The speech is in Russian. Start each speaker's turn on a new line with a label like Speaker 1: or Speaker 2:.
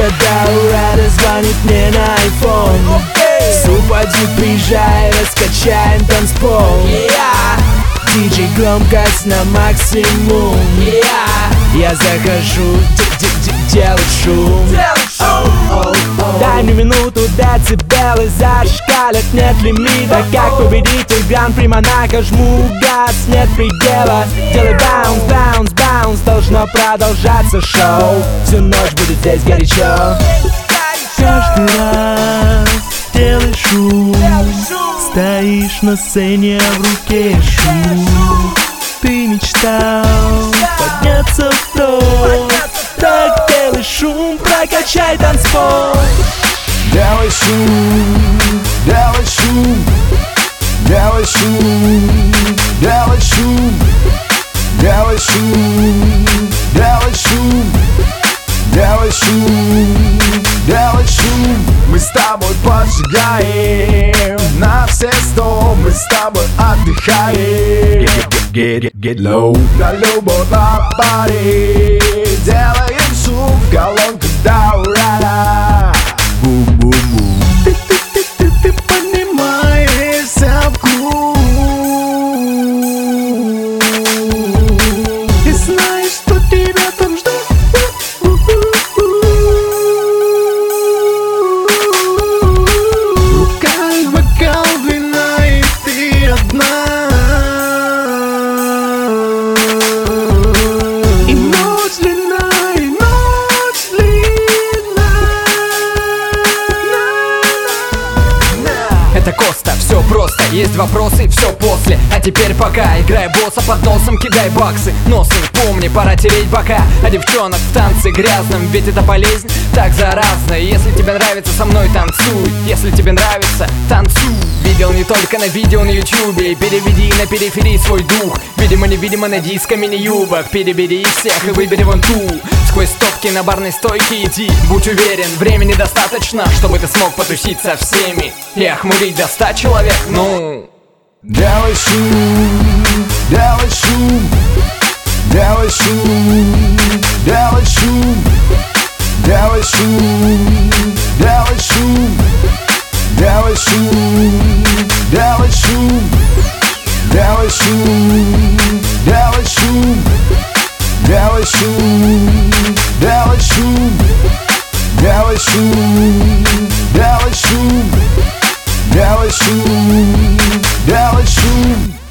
Speaker 1: когда ура звонит мне на iPhone. Супадик, приезжай, раскачаем танцпол. Диджей, громкость на максимум. Я захожу, делать шум. Дай мне минуту, децибелы зашкалят, нет лимита. Как победитель Гран-при Монако, жму газ, нет предела. Делай баунс, баунс, баунс, должно продолжаться шоу. Всю ночь будет здесь горячо.
Speaker 2: Каждый раз делай шум, стоишь на сцене, в руке шум. Ты мечтал подняться в топ, так делай шум, прокачай танцпол.
Speaker 1: Делай шум, делай шум, делай шум, делай шум, делай шум, делай шум, делай шум, делай шум. Мы с тобой поджигаем на все 100, мы с тобой отдыхаем. Get low. На любой паре делаем шум в колонках до ура. Бум-бум-бум.
Speaker 2: Ты поднимаешься в круг и знаешь, что тебя там ждут. Руках бокал вина, и ты одна. И ночь длинна, и ночь длинна.
Speaker 3: Это Коста, все просто, есть вопросы, все после. А теперь пока, играй босса под носом, кидай баксы. Носом помни, пора тереть бока. А девчонок в танце грязном, ведь это болезнь так заразна. Если тебе нравится, со мной танцуй. Если тебе нравится, танцуй. Видел не только на видео на ютубе. Переведи на периферии свой дух. Видимо-невидимо на диско мини-юбок. Перебери всех и выбери вон ту. Сквозь стопки на барной стойке иди. Будь уверен, времени достаточно, чтобы ты смог потусить со всеми и охмурить до 100 человек, ну.
Speaker 1: Делай шум, делай шум, делай шум, делай шум, делай шум, делай шум, делай шум, делай шум, делай шум, делай шум, делай шум, делай шум, делай шум, делай шум, делай шум, делай шум.